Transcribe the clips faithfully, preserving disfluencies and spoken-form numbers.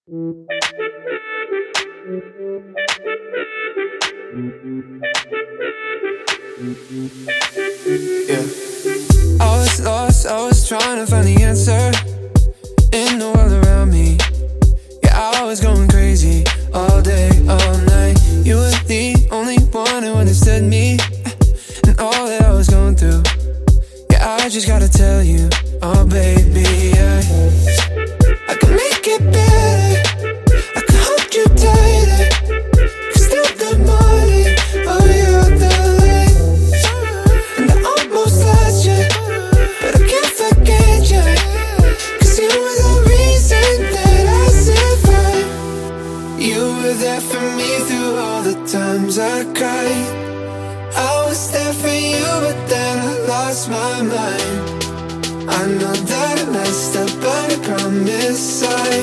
Yeah. I was lost, I was trying to find the answer in the world around me. Yeah, I was going crazy all day, all night. You were the only one who understood me and all that I was going through. Yeah, I just gotta tell you, oh baby, yeah. I can make it better, I can hold you tighter, cause still the morning, oh you're the light. And I almost lost you, but I can't forget you, cause you were the reason that I survived. You were there for me through all the times I cried. I was there for you, but then I lost my mind. I know that I messed up, but I promise I,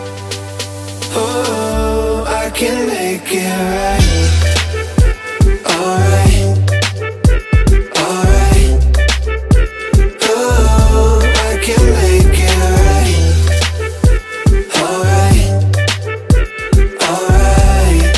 oh, I can make it right. Alright, alright, oh, I can make it right. Alright, alright,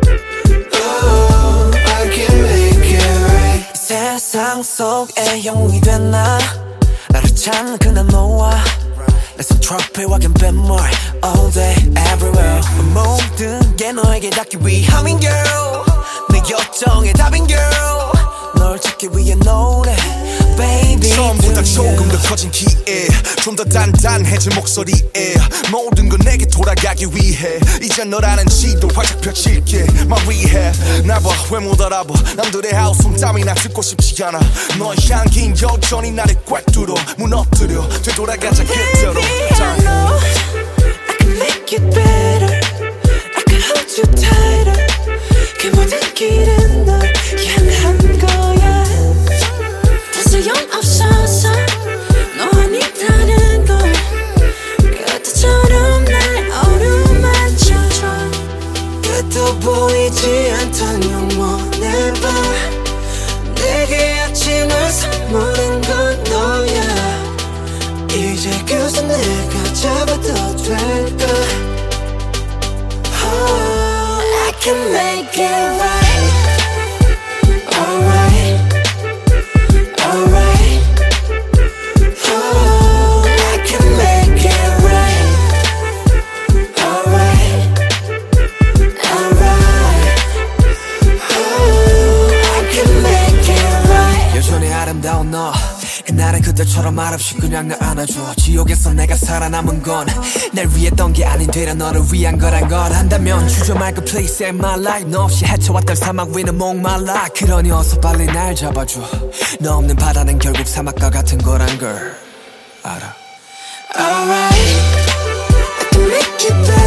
oh, I can make it right. 세상 속에 영웅이 된 나 나를 찾는 그날 너와 내 손 트로피 walking bit more all day everywhere 모든 게 너에게 닿기 위함인 girl 내 요청의 답인 girl 널 찾기 위해 노래 baby 처음보다 조금 더 커진 기에 좀 더 단단해진 목소리에 모든 건 내게 돌아가기 위해 이제 너라는 지도 활짝 펼칠게 My rehab 날 봐 왜 못 알아봐 남들의 하우스 땀이나 듣고 싶지 않아 너의 향긴 여전히 나를 꽉 뚫어 무너뜨려 되돌아가자 그대로 Baby I know I can make it better I can hold you tighter 그 모든 길은 널 향한 거야 다 소용없어서 너 아니다는 걸 그때처럼 날 어루만져줘 끝도 보이지 않던 영원의 밤 내게 아침을 선물한 건 너야 이제 그저 내가 잡아도 될까 Oh I can make it right Alright Alright Oh I can make it right Alright Alright Oh I can make it right 여전히 아름다운 너 그날은 그때처럼 말없이 그냥 날 안아줘 지옥에서 내가 살아남은 건 날 위했던 게 아닌 되려 너를 위한 거란 걸 한다면 주저 말고 please save my life 너 없이 헤쳐왔던 사막 위는 목말라 그러니 어서 빨리 날 잡아줘 너 없는 바다는 결국 사막과 같은 거란 걸 알아 Alright I can make it better